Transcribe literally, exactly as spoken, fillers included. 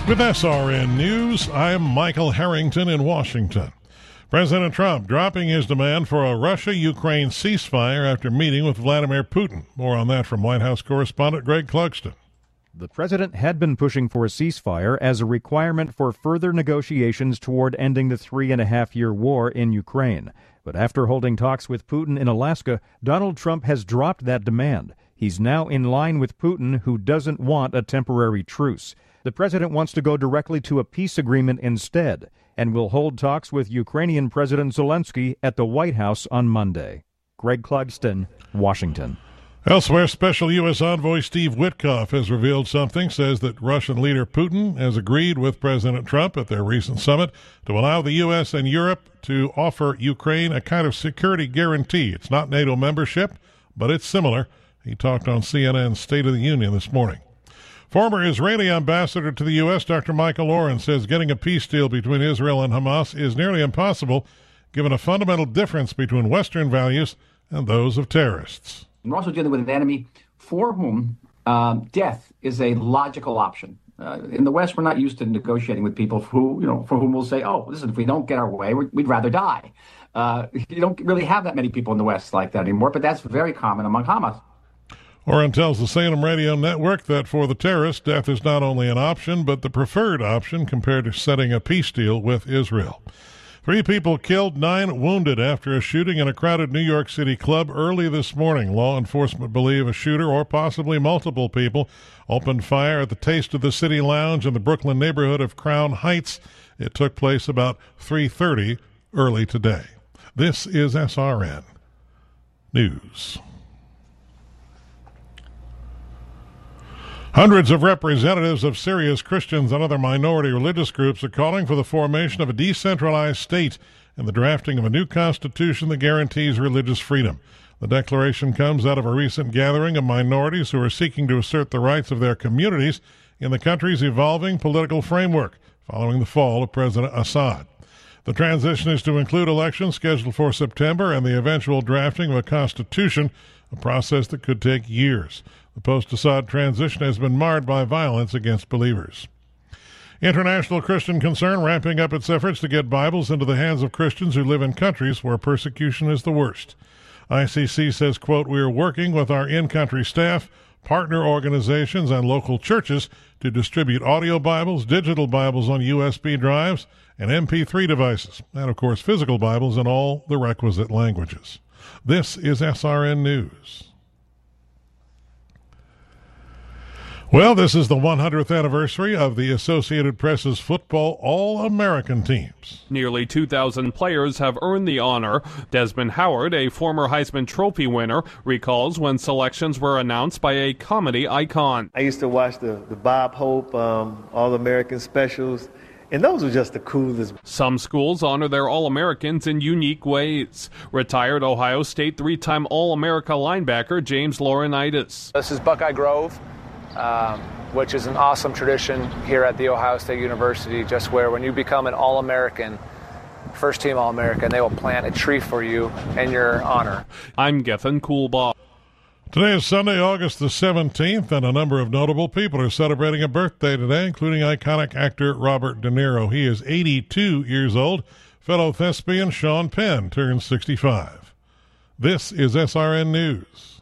With S R N News, I'm Michael Harrington in Washington. President Trump dropping his demand for a Russia-Ukraine ceasefire after meeting with Vladimir Putin. More on that from White House correspondent Greg Clugston. The president had been pushing for a ceasefire as a requirement for further negotiations toward ending the three-and-a-half-year war in Ukraine. But after holding talks with Putin in Alaska, Donald Trump has dropped that demand. He's now in line with Putin, who doesn't want a temporary truce. The president wants to go directly to a peace agreement instead and will hold talks with Ukrainian President Zelensky at the White House on Monday. Greg Clugston, Washington. Elsewhere, Special U S Envoy Steve Witkoff has revealed something, says that Russian leader Putin has agreed with President Trump at their recent summit to allow the U S and Europe to offer Ukraine a kind of security guarantee. It's not NATO membership, but it's similar. He talked on C N N's State of the Union this morning. Former Israeli ambassador to the U S, Doctor Michael Oren, says getting a peace deal between Israel and Hamas is nearly impossible, given a fundamental difference between Western values and those of terrorists. We're also dealing with an enemy for whom um, death is a logical option. Uh, in the West, we're not used to negotiating with people who, you know, for whom we'll say, "Oh, listen, if we don't get our way, we'd rather die." Uh, you don't really have that many people in the West like that anymore, but that's very common among Hamas. Oren tells the Salem Radio Network that for the terrorists, death is not only an option, but the preferred option compared to setting a peace deal with Israel. Three people killed, nine wounded after a shooting in a crowded New York City club early this morning. Law enforcement believe a shooter, or possibly multiple people, opened fire at the Taste of the City Lounge in the Brooklyn neighborhood of Crown Heights. It took place about three thirty early today. This is S R N News. Hundreds of representatives of Syria's Christians and other minority religious groups are calling for the formation of a decentralized state and the drafting of a new constitution that guarantees religious freedom. The declaration comes out of a recent gathering of minorities who are seeking to assert the rights of their communities in the country's evolving political framework following the fall of President Assad. The transition is to include elections scheduled for September and the eventual drafting of a constitution, a process that could take years. The post-Assad transition has been marred by violence against believers. International Christian Concern ramping up its efforts to get Bibles into the hands of Christians who live in countries where persecution is the worst. I C C says, quote, "We are working with our in-country staff, partner organizations, and local churches to distribute audio Bibles, digital Bibles on U S B drives, and M P three devices, and, of course, physical Bibles in all the requisite languages." This is S R N News. Well, this is the one hundredth anniversary of the Associated Press's football All-American teams. Nearly two thousand players have earned the honor. Desmond Howard, a former Heisman Trophy winner, recalls when selections were announced by a comedy icon. I used to watch the, the Bob Hope um, All-American specials, and those were just the coolest. Some schools honor their All-Americans in unique ways. Retired Ohio State three-time All-America linebacker James Laurinaitis. This is Buckeye Grove. Um, which is an awesome tradition here at The Ohio State University, just where when you become an All-American, first-team All-American, they will plant a tree for you in your honor. I'm Gethin Coolbaugh. Today is Sunday, August the seventeenth, and a number of notable people are celebrating a birthday today, including iconic actor Robert De Niro. He is eighty-two years old. Fellow thespian Sean Penn turns sixty-five. This is S R N News.